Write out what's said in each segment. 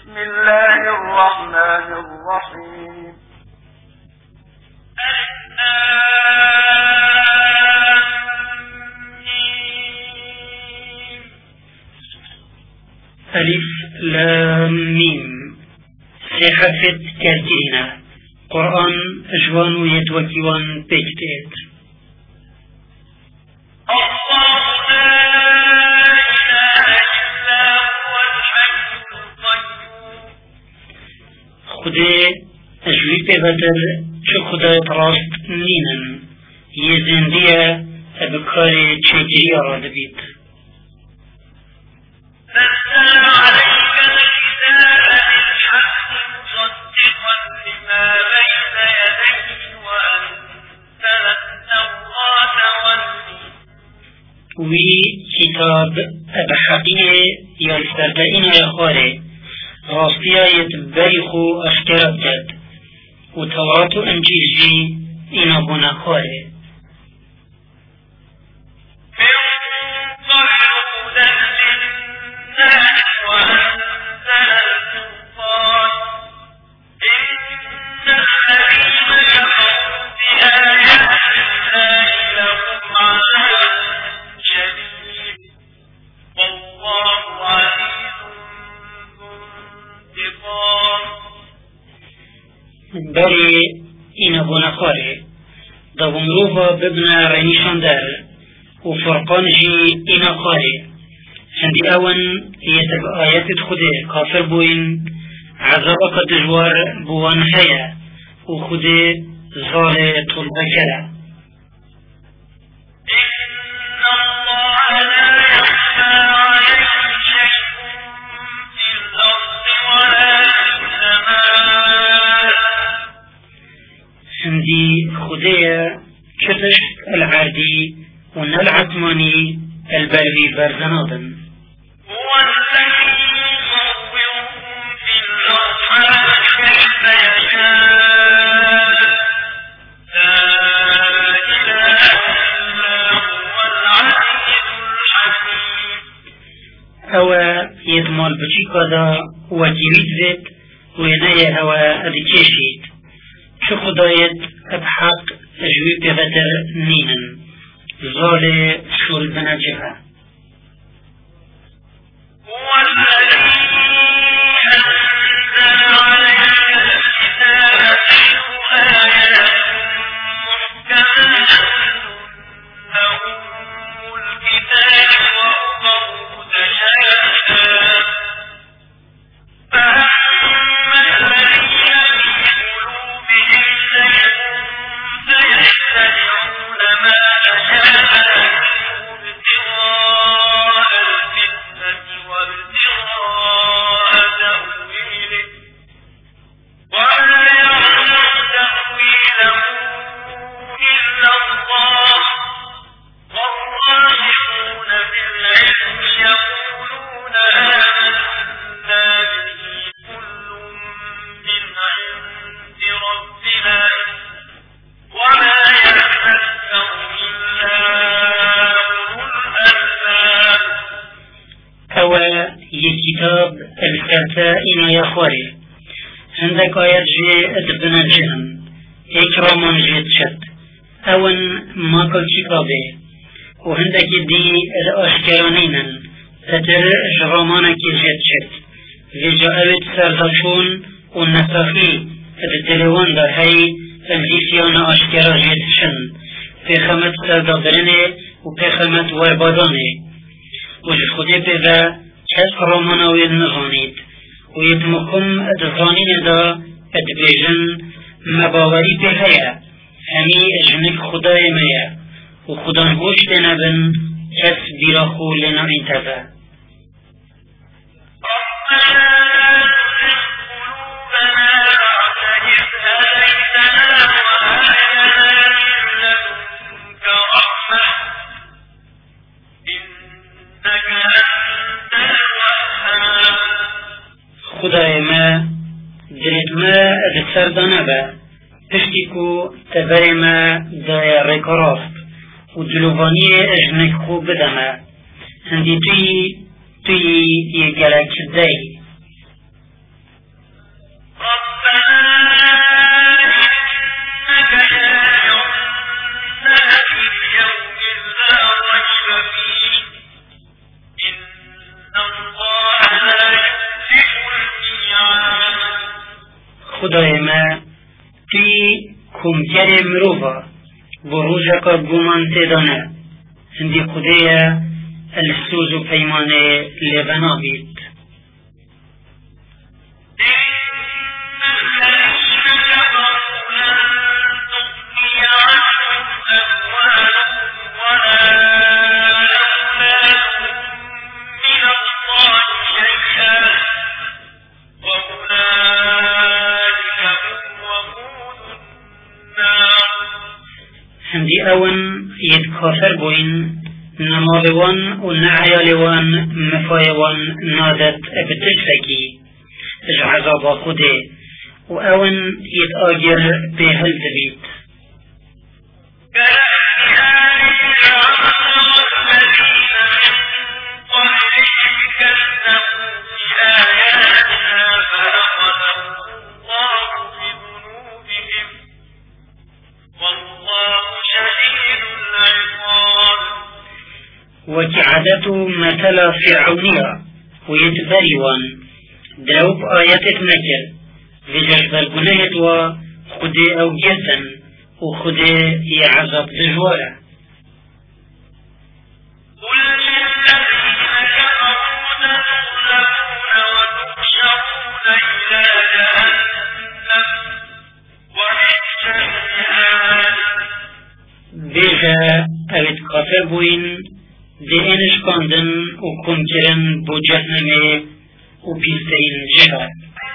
بسم الله الرحمن الرحيم. ألف لام ميم صحفت كالتينا قرآن أجوان يتوكيوان بيكتات. الله لا إله إلا هو الحي القيوم. خدي أجوي ببتر شو خداية راست نينا يزندية أبكاري تشجرية رادبيت. نزل عليك الكتاب بالحق مصدقا لما بين يديه وأنزل التوراة والإنجيل. وي كتاب أبحقية يالفردائين يا خاري راستيا يتبريخو أشكرت جد وتوراة أنجيل جي إنابونا خاري بري إنابونا خاري دابمروفا ببنا رينيشان دار وفرقان جي إنا خاري عندي أون يتب آيات خده كافر بوين عذابك دجوار بوان هيا وخده زال طلبكرا. إن الله لا يخفى عليه شيء في الأرض ولا في السماء. عندي خده كتش العردي ونالعتماني البلوي برزناضن. هو الذي يصوركم في الأرحام كيف يشاء. لا إله إلا هو العزيز الحكيم. هوا يدمال بچيكا دا وكيويت زيت وينايا هوا ادكيشيت شو خدايت ابحق اجوي بغدر نينن زالي شول بنجها. هو الذي أنزل عليك الكتاب منه آيات محكمات هن أم الكتاب وأخر متشابهات. فأما الذين في قلوبهم زيغ فيتبعون ما تشابه منه ابتغاء الفتنة وابتغاء تأويله وما يعلم تأويله إلا الله والراسخون في العلم يقولون آمنا به كل من عند ربنا وما يذكر إلا أولو الألباب. هوا يكتاب الكتائن يا خوري عندك آيات جي ادبنا جهن اكرامان جيت شد اون ماكل كتابه وعندك دي الاشكرانين فتر جرامانك جيت شد وجاءت سردشون والنساخي التلوان دا هاي الجيسيان اشكرا جيت شن في خمت سردابرنه وفي خمت وربادانه وجد خده بذا كس راماناوي النظانيد ويتمكم الظانين دا ادبيجن مباوري بهايا همي اجنك خداي ميا وخدا نهوش دنبن كس براخو لنا انتبه. خدای ما دلت ما دسردانه با پشتیکو تبری ما دای رکراست و دلوانی اجنک خوب بدمه هندی توی یه گلک دی خدای ما توی کمتر مروفا بروجه که گمان تدانه هندی خدای السوز و پیمان لبنا بید. هندی اون ید کافر بوین نمالوان و نعیالوان مفایوان نادت ابتشتکی اج عذاب خوده و اون ید آگر به هل دبید. وكعادته مثل فرعونية ويتبريوان دروب آيات مكر وجشب الجناية وخده أو جسن وخده يعذب دجوارة. بيجا أبد كافر بوين دینش کندن و کنکرن بو جهنم و بیستین جهر.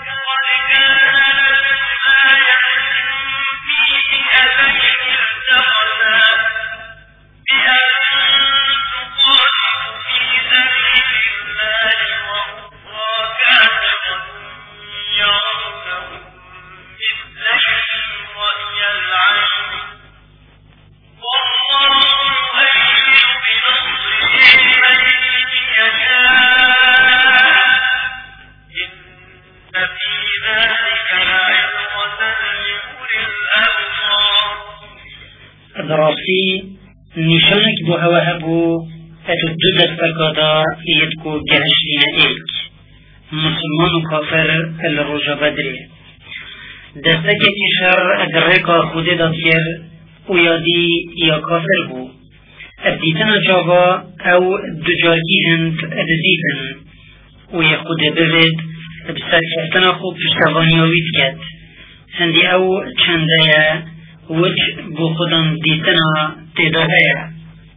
دراسي نشانك بو هواهبو اتددت فقادا يدكو جهشين ايك مسلمان و كافر الرجا بدري دستك تشار ادرقا خود داتير و يادي يا كافر بو ابديتنا جاوا او دجاركي هند ادزيتن و يخود ببد بسركتنا خوب پشتوانياويت كد هندي او چنده وچ بو خودم دیتنا تیدا ہے.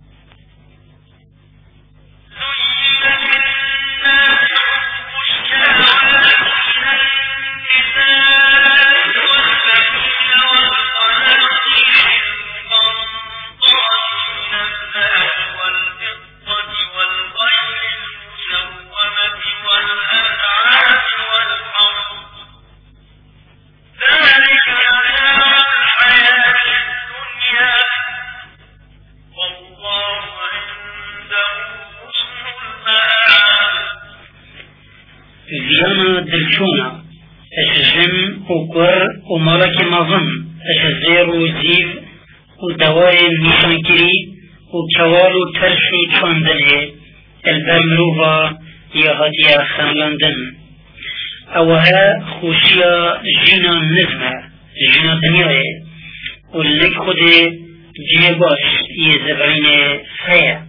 زيانا دلشونا اشجم وقر ومالك مظن اشزير وزيف ودواء نشانكري وكوال وترش وشاندنه البرمروفا يهديا خملاندن اوها خوشيا جينا نزمه جينا دنياي ولك خده جيباش يزبعين خيا.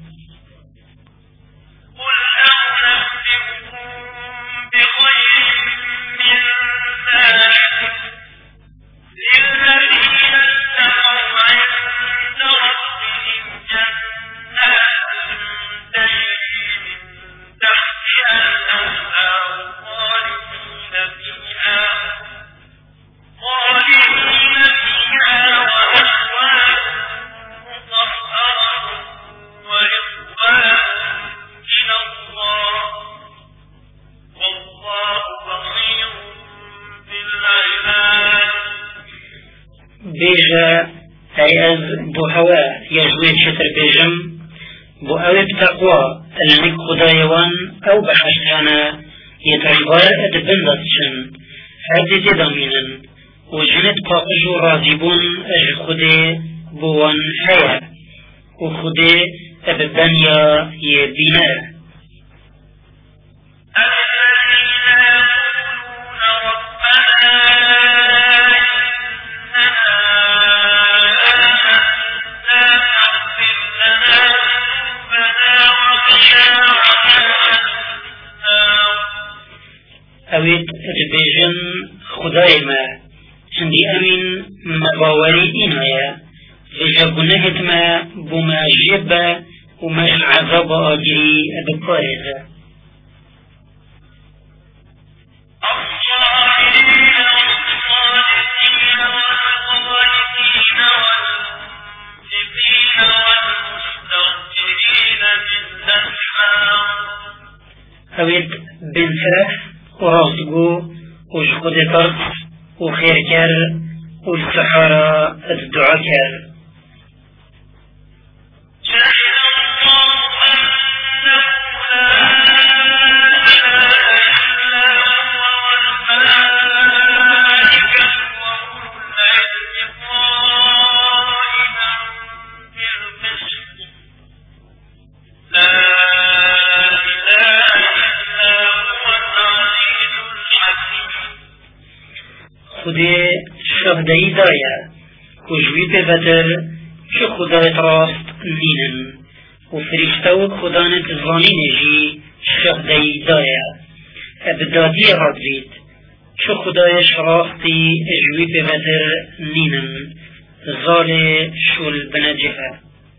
بيجا أي أز بو هوا يجوين شتر بيجم بو أوي بتقوى المك خدايوان أو بحشتانا يتعبار أدبندتشن هذه تدامينا وجنت قاقجو راضيبون أج خدي بوان حيا وخدي أبدانيا يبينا. الذين يقولون ربنا اوید ادبیجن خدای ما هندی امین مباوری اینایه ویجا گناهت ما بوما جیبه ومش عذاب آجری بکارده اوید بنفرح وراسقو وشخد طرف وخير كر والسحارة الدعاء كر خودی شهدهی دایا کجوی به بدر چه خدایت راست نینن و فرشتو خدانت زانی نجی شهدهی دایا ابدادی حضرت چه خدایش راستی اجوی به بدر نینن زال شل بنجفه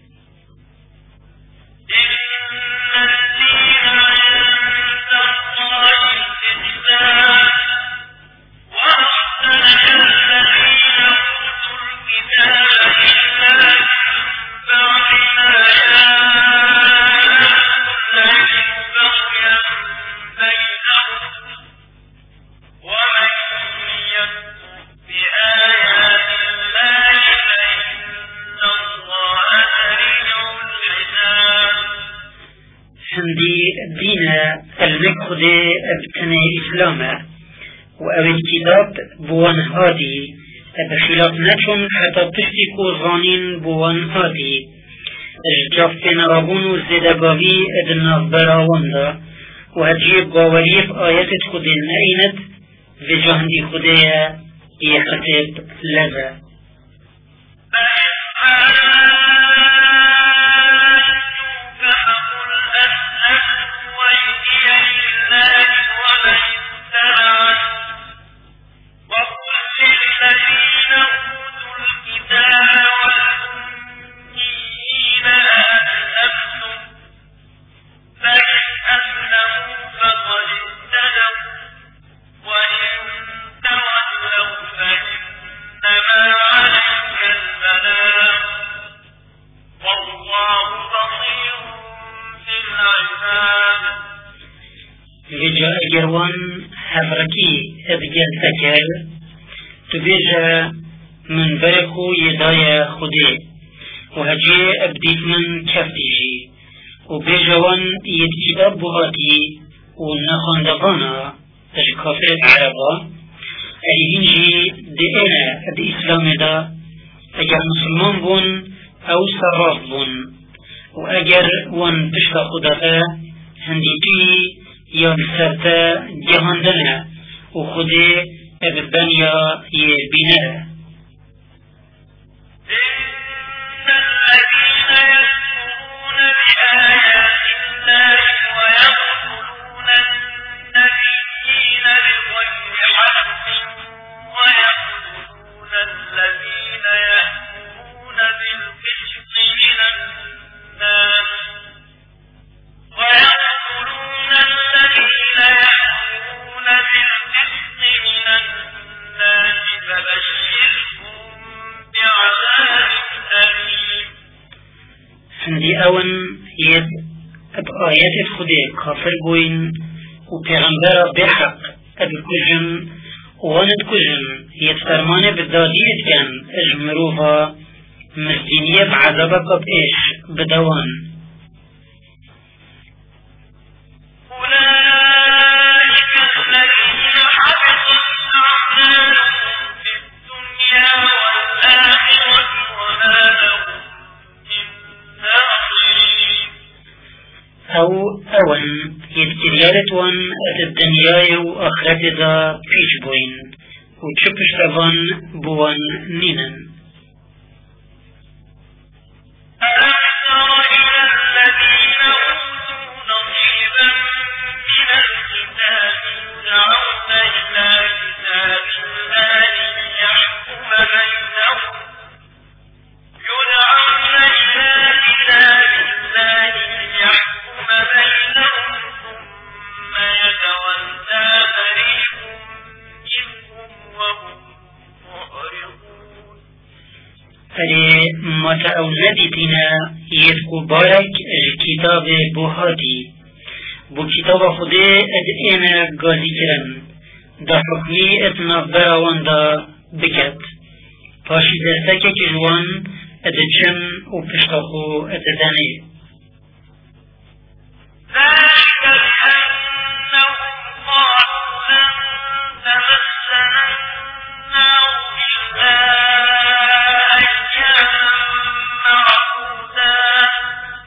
المكخدة ابتنى إسلامه وأو الكتاب بوان هادي بخلاف نتون حتى تشتكو ظانين بوان هادي اجتاف بين رابون وزدقاوي ادناف براواندا وهجيب باوريف آيات خد النعينت في جهندي خدية يخطب لذا جروان حفركي ابجل تكال تبيجا من بركو يدايا خدي وهجي ابديت من كفتيجي وبيجوان يتكتاب بغاتي ونخاندقانا تجكافر العربة ايهنجي دينا الاسلام دا اجر مسلمان بون او سراف بون واجر وان بشتا خدافا هنديكي یا بسرطه جهاندنه و خودی ابدانیا یبینه هندي اون يد بآيات خدي كافر بوين وبيغمبر بحق ابكجن واند كجن يتفرمان بالدادية كان اجمروها مستينية بعذابك بإيش بدوان أول يتكريارت وان الدنيا وآخرت ذا فيش بوين وتشبش طبعا بوان نينن الذين أوتوا نصيبا من الكتاب يدعون اري ماتا او نديتنا يدكو بارك كتاب بوهاتي بو كتاب خده اد انا غازي كرن دا حكمي اتنا براوان دا بكت پاشی درسکه که جوان ادچن و پشتاخو اددانه ذلك بأنهم قالوا لن تمسنا النار إلا أياما معدودات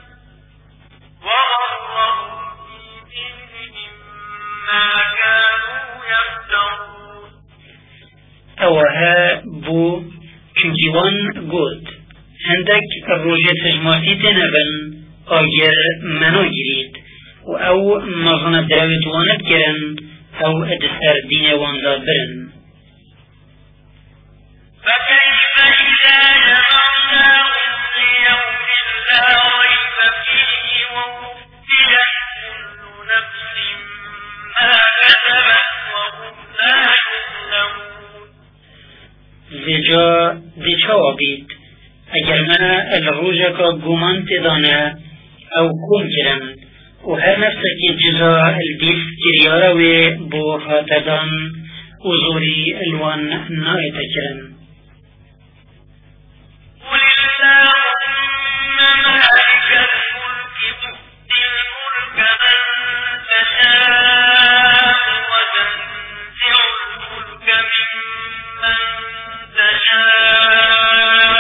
وغرهم في دينهم ما كانوا يفترون اوها بو چونکیوان گود هندک روژه تجماعتی تنبن آگر منو گیرید و او مغنب دراویت وانت کرن او ادسر دین واندا برن فكيف إذا جمعناهم ليوم لا ريب فيه ووفيت كل نفس ما كسبت وهم لا يظلمون زجا دیچا بید اگر من الروژه که گمان تدانه او کن کرن و هر نفسه که جزا البیس کریاروی بو هاتدان و زوری الوان نایت کرن قل اللهم مالك الملك تؤتي الملك من تشاء وتنزع الملك ممن تشاء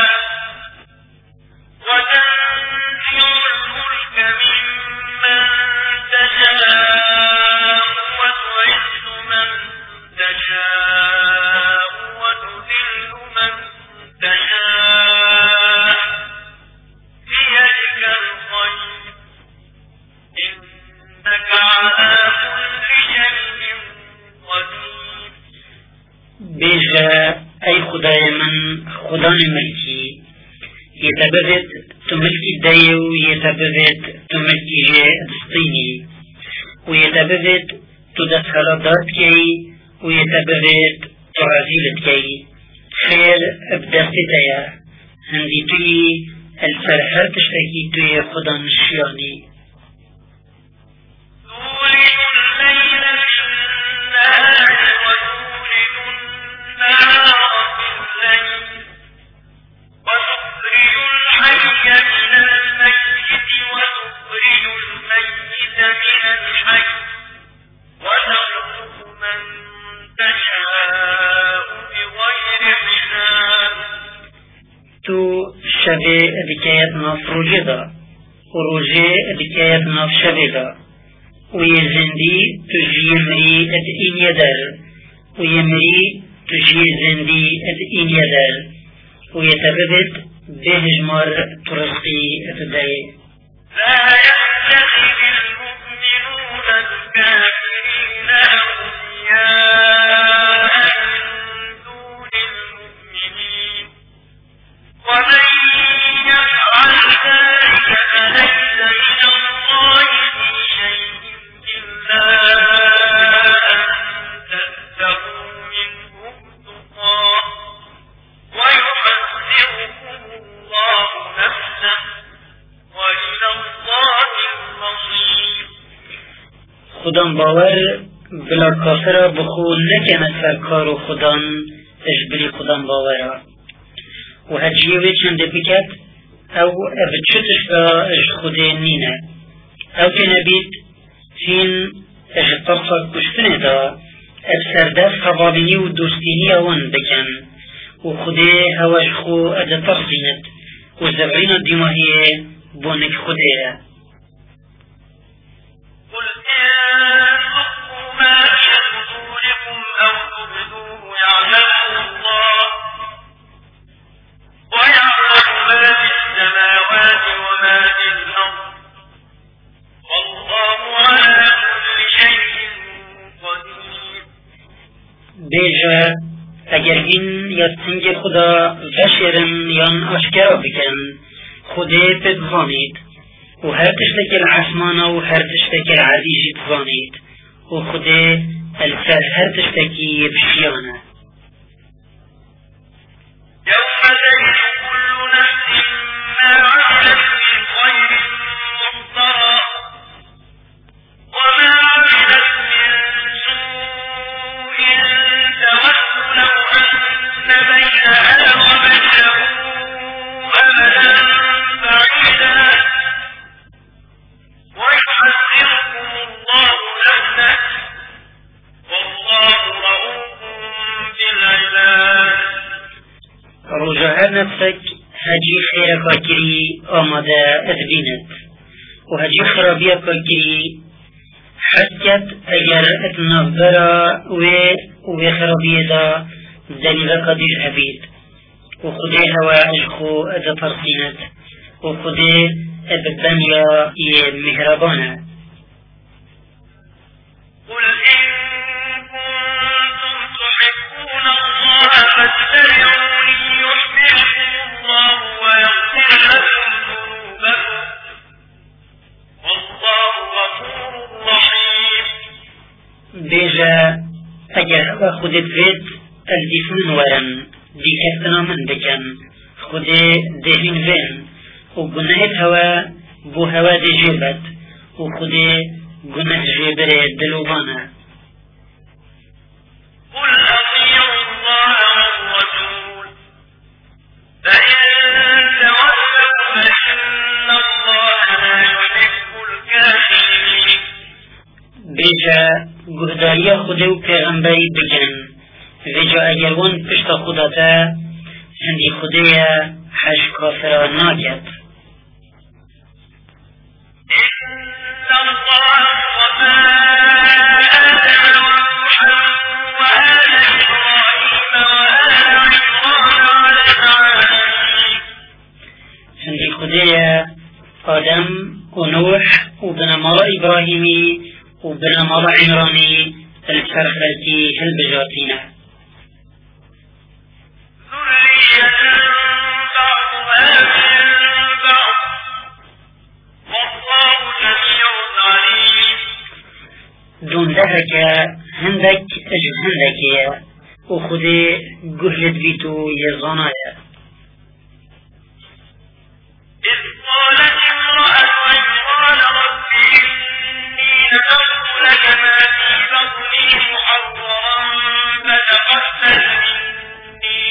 وتنزع الملك ممن تشاء وتعز من تشاء وتذل من تشاء بيدك الخير إنك على كل شيء قدير بیجا ای خدای من خدان ملکی يتبذت تملكي الدايو يتبذت تملكي جاء دستيني ويتبذت تدخل دارتكي ويتبذت تعزيلتكي خير ابداستيا هندي توي الفرحة تشتكي توي خدا نشياني تولد الليل في النهار وتولد النهار في الليل وتخرج الحي من الميت وتخرج الميت من الحي وترزق من تشاء بغير حساب تو شبه ذكاية ناف روجدا وروجه ذكاية ناف شبه دا ويزندي تجي يمري ادئين يدر ويمري تجي زندي ادئين يدر ويتبدت بهجمار ترزقي اتداي لا يتخذ المؤمنون الكافرين أولياء من دون المؤمنين ومن يفعل ذلك فليس من الله في شيء إلا أن تتقوا منهم تقاه ويحذركم الله نفسه وإلى الله المصير خدان باور بلا کافر بخو نکنه سرکار و خدان اجبری خدان باورا و هجیوی چنده بکت او ابتشتش با اج خوده نینه او که نبید فین اج طرفت کشتنه دا ابسردست خوابینی و دوستینی اوان بکن و خوده هواش خو اده ترسیند و زبرین دیماهیه بونک خوده قل إن تخفوا ما في صدوركم أو تبدوه يعلمه الله ويعلم ما في السماوات وما في الأرض والله على كل شيء قدير بیجا اگر این یا سنگ خدا وشرم یا اشکرا بکن خوده بزانید و هر تشتك العثمان و هر تشتك العزيز تظانيت و خوده الفر هر تشتكي بشيانه يوم تجد كل وجاهر نفسك هجي خيرك كري آماده أذبينت وهجي خرابيك كري حكت اگر اتنافدرا و خرابيه دا دليل قدير هبيد وخده هوا عشقو اذا فرسينت وخده ابدانيا مهربانه قل إن كنتم تحبون الله فاتبعوني يحببكم الله ويغفر لكم ذنوبكم والله غفور رحيم. بيجا اگر خودت بيت الدفن ورن ديكتنا من بكن خده دهين فين وقنهت هوا بو هوا دي جيبت وخده قنه جيبره دلوبانه. قل أطيعوا الله والرسول فإن تولوا فإن الله لا يحب الكافرين. بيجا قهداريا خده و پیغمبری بکن ویجا اگر وان پشت خودتا هندی خده حش کافران ناکد. إن الله وما آدم ونوحا وآل إبراهيم وآل عمران على العالمين. هندي خده آدم و نوح و بنمال إبراهيمي و بنمال عمراني الفرخلتي هالبجاتينه ذرية بعضها من بعض والله سميع عليم. دون ذلك هندك اجل هندك وخده قهلت بيتو يزانايا. إذ قالت امرأة عمران رب إني نذرت لك ما في بطني محررا فتقبل مني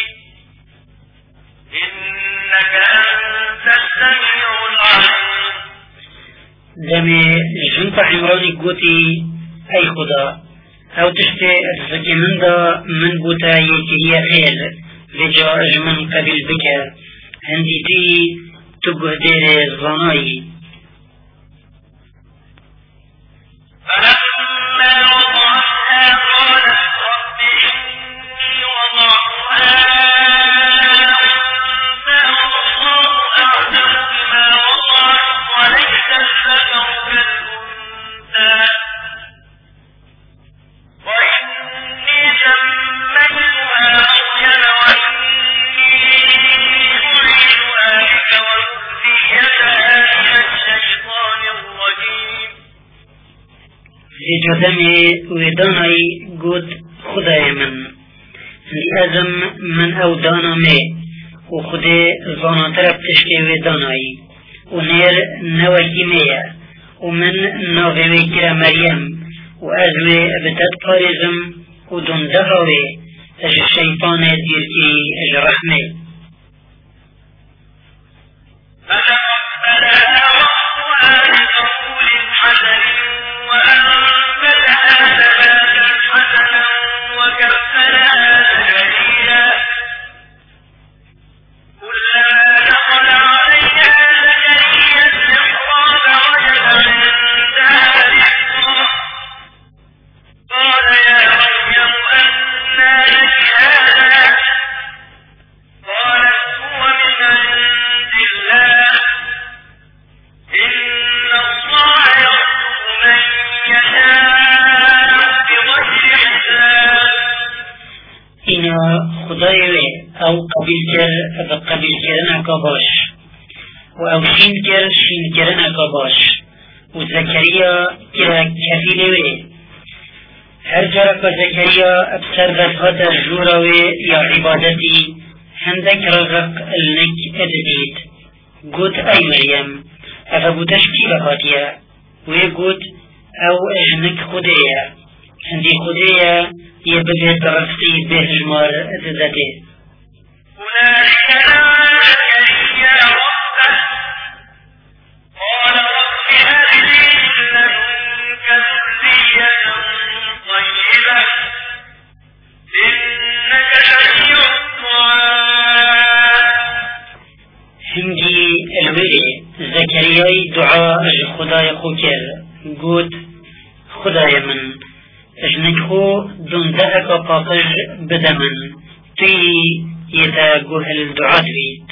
إنك أنت السميع العليم. دمي جنت عمراني قوتي اي خدا او تشتي اتفكي من دا من بوتا يكي خير لجا اجمن قبل بك هندي تي تقه دير الظنائي. فلما وضعتها قالت رب إني وضعتها أنثى والله أعلم بما وضعت وليس الذكر كالأنثى وإني سميتها مريم وإني أعيذها بك وذريتها من الشيطان الرجيم. لجا دمي وداناي قد خداي من لازم من او دانا مي وخده زانا طرف تشكي وداناي ونير نوكي ميا ومن ناوي كرا مريم وازوي ابتد قارزم ودون دهوي اج الشيطان ديركي اج رحمه. فتقبلها ربها بقبول حسن وأنبتها نباتا حسنا وكفلها زكريا كلما دخل عليها زكريا المحراب وجد عندها رزقا قال يا مريم أنى لك هذا قالت هو من عند الله إن الله يرزق من يشاء بغير حساب. إنا خداي او قبيل كر بقبيل كرنا كباش و او شين كر شين كرنا كباش وزكريا كفيل وي هر جرك زكريا ابسر بفهات الجورة يا عبادتي هندك رزق النك ادديت قد اي مريم افبوتش كي بفاتيا ويقود او اجنك خديا هندي خديا يبدأ ترفتي بهجمار ذاته. هنالك دعا زكريا ربه قال رب هب لي من لدنك ذرية طيبة إنك سميع الدعاء دعاء اج خدای خو کر گوت خدای من اجنك خو دندهك پاقج بدمن توی يتا گوهل دعاء دوید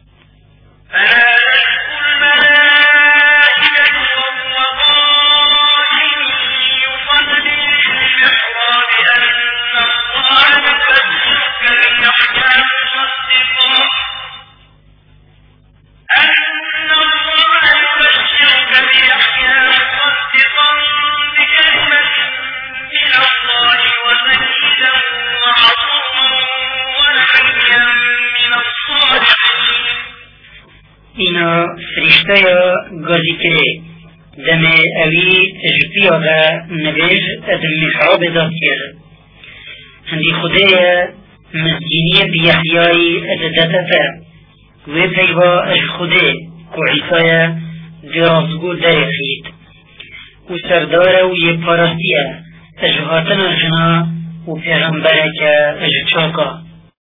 اینا فرشته یا گازی کره دم اوی جپیا و نبیج از محراب داد کرد هندی خدای مسکینی بیحیای از دتفه و پیوا از خدای که عیسای درازگو درخید و سردار و یه پارستیه از هاتن جنا و پیغمبره که از چاکا